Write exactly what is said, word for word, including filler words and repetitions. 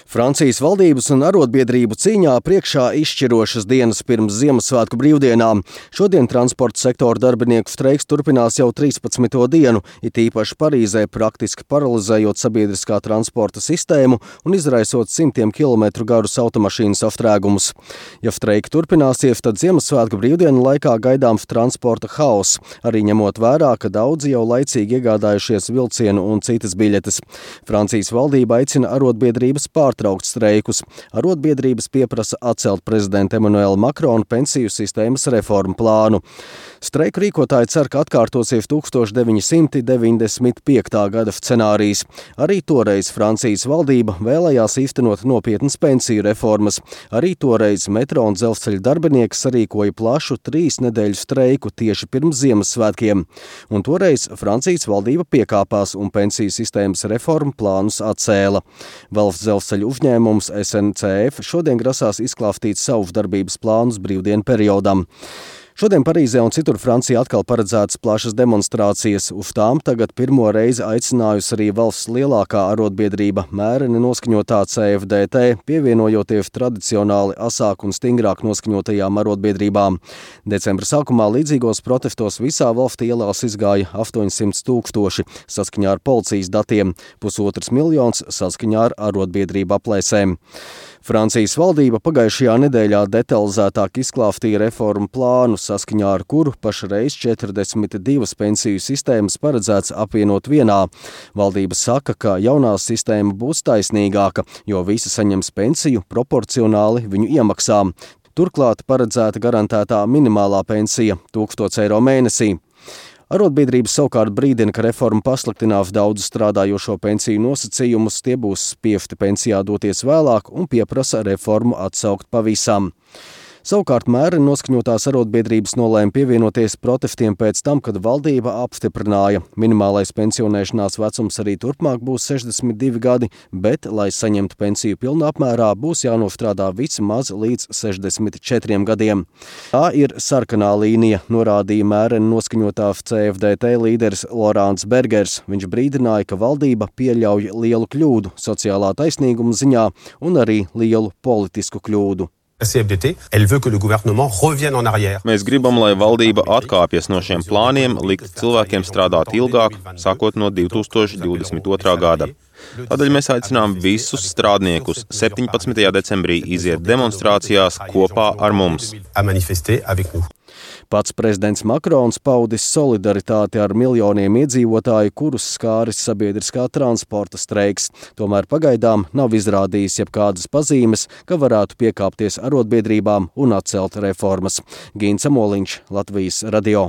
Francijas valdības un arotbiedrību cīņā priekšā izšķirošas dienas pirms Ziemassvētku brīvdienām. Šodien transporta sektora darbinieku streiks turpinās jau trīspadsmito dienu, it īpaši Parīzē praktiski paralizējot sabiedriskā transporta sistēmu un izraisot simtiem kilometru garus automašīnas apstrēgumus. Ja streiki turpināsies, tad Ziemassvētku brīvdienu laikā gaidāms transporta haoss, arī ņemot vērā, ka daudzi jau laicīgi iegādājušies vilcienu un citas biļetes. Francijas valdība aicina arotbiedrības pārtraukt traukt streikus. Arotbiedrības pieprasa atcelt prezidenta Emmanuela Macrona pensiju sistēmas reformu plānu. Streiku rīkotāji cer, ka atkārtosies tūkstoš deviņi simti deviņdesmit piektā gada scenārijs. Arī toreiz Francijas valdība vēlējās īstenot nopietnas pensiju reformas. Arī toreiz metro un dzelzceļa darbinieki sarīkoja plašu trīs nedēļu streiku tieši pirms Ziemassvētkiem. Un toreiz Francijas valdība piekāpās un pensiju sistēmas reformu plānus atcēla. Valsts dzelzceļa uzņēmums S N C F šodien grasās izklāstīt savus darbības plānus brīvdienu periodam. Šodien Parīzē un citur Francijā atkal paredzētas plašas demonstrācijas. Uz tām tagad pirmo reizi aicinājusi arī valsts lielākā arotbiedrība mēreni noskaņotā C F D T, pievienojoties tradicionāli asāk un stingrāk noskaņotajām arotbiedrībām. Decembra sākumā līdzīgos protestos visā valstī ielās izgāja astoņsimt tūkstoši, saskaņā ar policijas datiem, pusotrs miljons saskaņā ar arotbiedrību aplēsēm. Francijas valdība pagājušajā nedēļā detalizētāk izklāstīja reformu plānu, saskaņā ar kuru pašreiz četrdesmit divas pensiju sistēmas paredzēts apvienot vienā. Valdība saka, ka jaunā sistēma būs taisnīgāka, jo visi saņems pensiju proporcionāli viņu iemaksām. Turklāt paredzēta garantētā minimālā pensija – tūkstots eiro mēnesī. Arotbiedrības savukārt brīdina, ka reforma pasliktinās daudzu strādājošo pensiju nosacījumus, tie būs spiesti pensijā doties vēlāk un pieprasa reformu atsaukt pavisam. Savukārt mēreni noskaņotās arotbiedrības nolēma pievienoties protestiem pēc tam, kad valdība apstiprināja. Minimālais pensionēšanās vecums arī turpmāk būs sešdesmit divi gadi, bet, lai saņemtu pensiju pilnā apmērā, būs jānostrādā vismaz līdz sešdesmit četriem gadiem. Tā ir sarkanā līnija, norādīja mēreni noskaņotās C F D T līderis Laurents Bergers. Viņš brīdināja, ka valdība pieļauj lielu kļūdu sociālā taisnīguma ziņā un arī lielu politisku kļūdu. C F D T, elle veut que le gouvernement revienne en arrière. Mēs gribam, lai valdība atkāpjas no šiem plāniem, likt cilvēkiem strādāt ilgāk, sākot no divi tūkstoši divdesmit otrā gada. Tādēļ mēs aicinām visus strādniekus septiņpadsmitajā decembrī iziet demonstrācijās kopā ar mums. Pats prezidents Macrons paudis solidaritāti ar miljoniem iedzīvotāju, kurus skāris sabiedriskā transporta streiks. Tomēr pagaidām nav izrādījis jebkādas pazīmes, ka varētu piekāpties arotbiedrībām un atcelt reformas. Gīns Amoliņš, Latvijas radio.